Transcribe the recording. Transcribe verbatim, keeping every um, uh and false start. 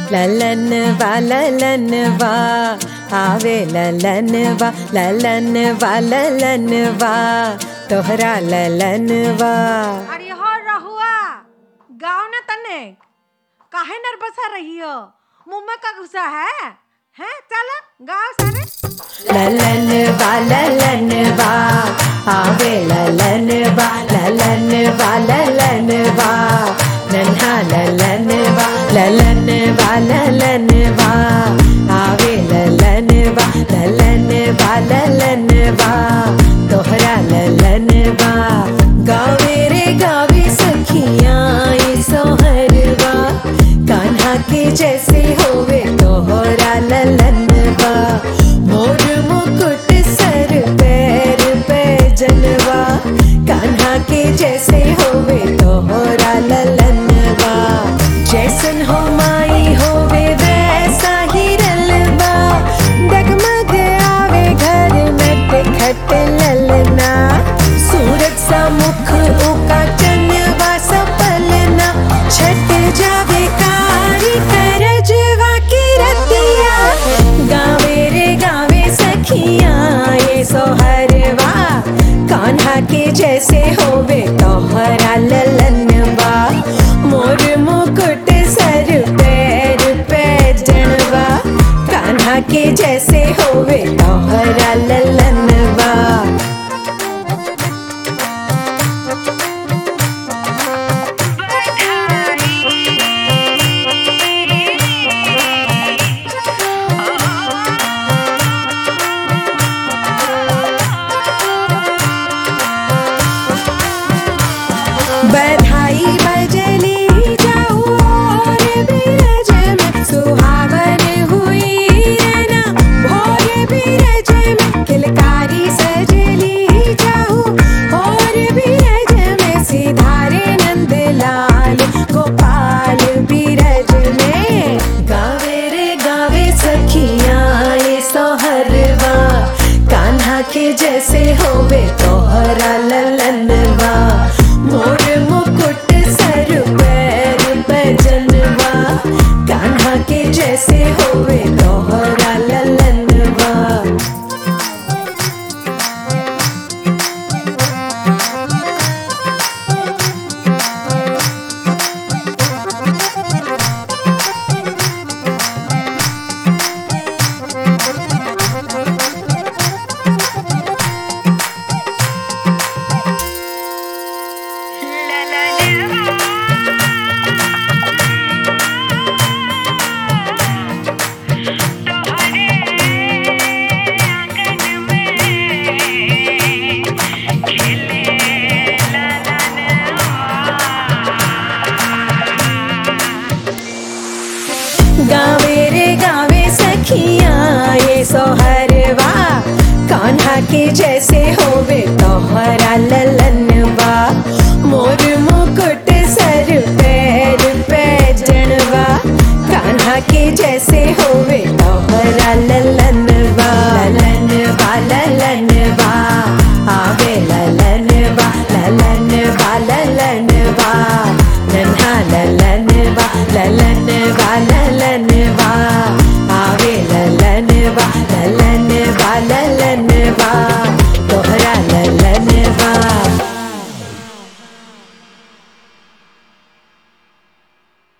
ललन वा ललन वा आवे ललन वा ललन वा ललन वा तोहरा ललन वा। अरे हो रहुआ गाँव न तने काहे नर्वस रही हो, मुंह में का घुसा है हैं? चल गाँव सारे। ललन वा ललन वा आवे ललन वा ललन वा ललन वा नन्हा ललन वा ललन वा ललन वा आवे ललन वा ललन वा ललन वा तोहरा ललन वा। गावे रे गावे सखियाँ ये सोहरवा कान्हा के जैसे होवे तोहरा ललन वा। मोर मुकुट सर पैर पे जनवा कान्हा के जैसे होवे तोहरा ललन वा। जैसन हो माई होवे वैसा ही रलवा डगमग आवे घर में टिखट ललना। सूरज सा मुख उका चंदवा सा पलना छट जावे कारी करजवा की रतिया। गावे रे गावे सखियाँ ये सोहरवा कान्हा के जैसे होवे तोहरा ललन वा। मोर मुकुट सर पैर पे जनवा कान्हा के जैसे होवे तोहरा ललन वा। बधाई बजली जाऊ और बिरज में सुहावन हुई ना भोर बिरज में किलकारी सजली जाऊ और बिरज में सिधारे नंदलाल गोपाल बिरज में। गावे रे गावे सखियाँ ये सोहरवा कान्हा के जैसे होवे तोहरा ललन वा। मोर मुकुट सर पैर पे जनवा कान्हा के जैसे होवे तोहरा ललन वा। गावे रे गावे सखियाँ ये सोहरवा कान्हा के जैसे होवे तोहरा ललन वा। मोर मुकुट सर पैर पे जनवा कान्हा के जैसे होवे तोहरा ललन वा। ललन वा ललन वा आवे ललन वा ललन वा ललन वा नन्हा ललन वा ललन वा ललन वा आवे ललन वा ललन वा ललन वा।